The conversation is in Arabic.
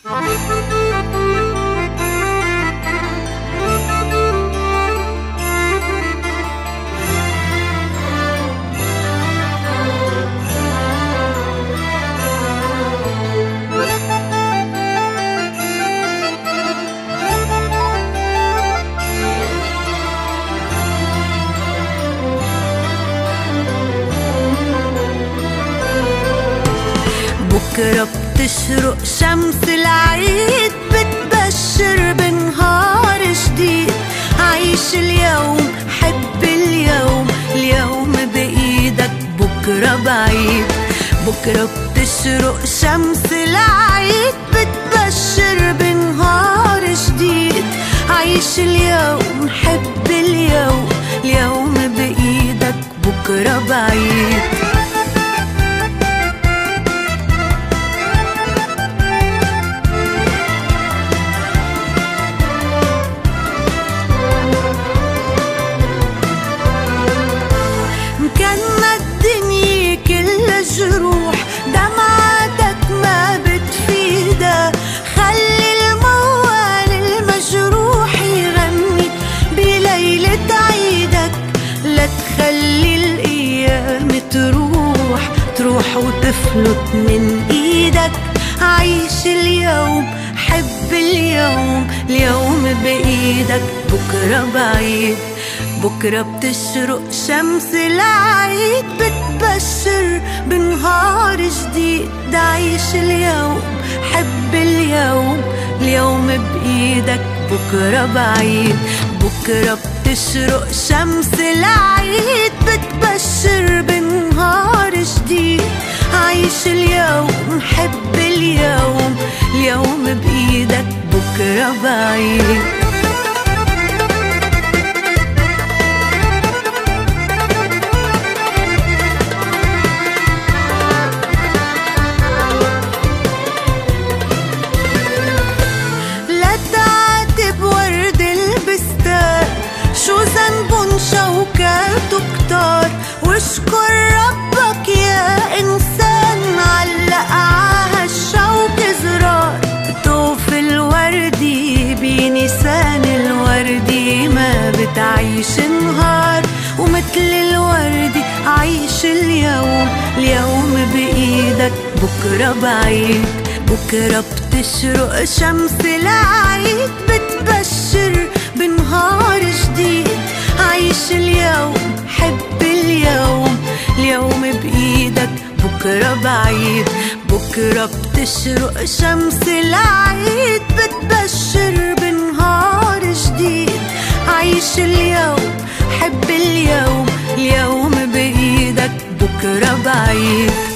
بكرة بتشرق شمس العيد، بتبشر بنهار جديد. عيش اليوم، حب اليوم، اليوم بإيدك بكرة بعيد. بكرة بتشرق شمس العيد، بتبشر بنهار جديد. عيش اليوم، حب اليوم، اليوم بإيدك بكرة بعيد. كأنما الدنيا كلها جروح، دمعتك ما بتفيدها. خلي الموال المجروح يغني بليلة عيدك. لا تخلي الأيام تروح وتفلت من إيدك. عيش اليوم، حب اليوم، اليوم بإيدك بكرة بعيد. بكرة بتشرق شمس العيد، بتبشر بنهار جديد. عيش اليوم، حب اليوم، اليوم بإيدك بكرة بعيد. بكرة بتشرق شمس العيد، بتبشر بنهار جديد. عيش اليوم، حب اليوم، اليوم بإيدك بكرة بعيد. شو ذنبن شوكاته كتار، واشكر ربك يا إنسان علق عهالشوك زرار. طوف الوردي بنيسان، الوردي ما بتعيش نهار. ومثل الوردي عيش اليوم، اليوم بإيدك بكرة بعيد. بكرة بتشرق شمس العيد، بتبشر بنهار جديد. عيش اليوم، حب اليوم، اليوم بإيدك بكرة بعيد. بكرة بتشرق شمس العيد، بتبشر بنهار جديد. عيش اليوم، حب اليوم، اليوم بإيدك بكرة بعيد.